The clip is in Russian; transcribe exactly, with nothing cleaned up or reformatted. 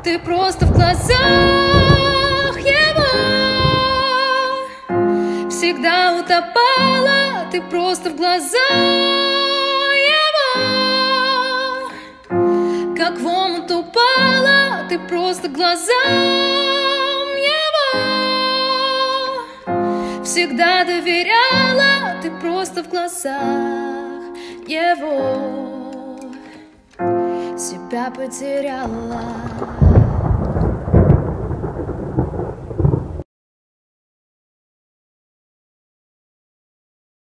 ты просто в глазах его. Всегда утопала, ты просто в глазах его. Как в омут упала, ты просто глазам его. Всегда доверяла, ты просто в глазах его. Себя потеряла.